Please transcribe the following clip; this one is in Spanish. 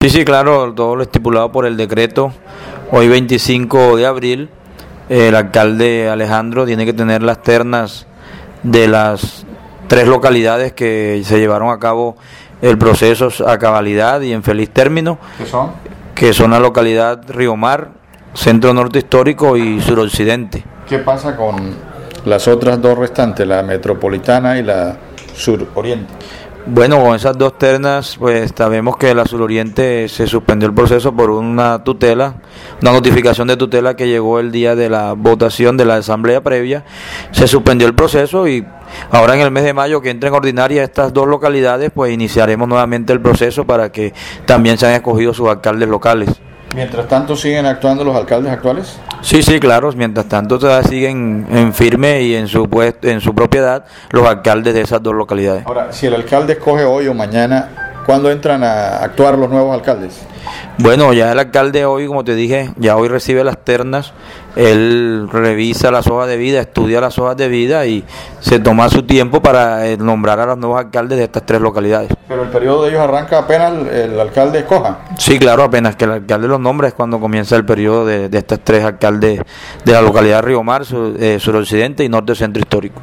Sí, sí, claro, todo lo estipulado por el decreto. Hoy 25 de abril, el alcalde Alejandro tiene que tener las ternas de las tres localidades que se llevaron a cabo el proceso a cabalidad y en feliz término, ¿Qué son? que son la localidad Río Mar, Centro Norte Histórico y Suroccidente. ¿Qué pasa con las otras dos restantes, la metropolitana y la suroriente? Bueno, con esas dos ternas, pues sabemos que la Suroriente se suspendió el proceso por una tutela, una notificación de tutela que llegó el día de la votación de la asamblea previa. Se suspendió el proceso y ahora en el mes de mayo que entren ordinarias estas dos localidades, pues iniciaremos nuevamente el proceso para que también sean escogidos sus alcaldes locales. Mientras tanto, ¿siguen actuando los alcaldes actuales? Sí, sí, claro, mientras tanto todavía siguen en firme y en su propiedad los alcaldes de esas dos localidades. Ahora, si el alcalde escoge hoy o mañana, ¿cuándo entran a actuar los nuevos alcaldes? Bueno, ya el alcalde hoy, como te dije, ya hoy recibe las ternas, él revisa las hojas de vida, estudia las hojas de vida y se toma su tiempo para nombrar a los nuevos alcaldes de estas tres localidades. Pero el periodo de ellos arranca apenas el alcalde escoja. Sí, claro, apenas que el alcalde los nombra es cuando comienza el periodo de estos tres alcaldes de la localidad de Río Mar, suroccidente y norte centro histórico.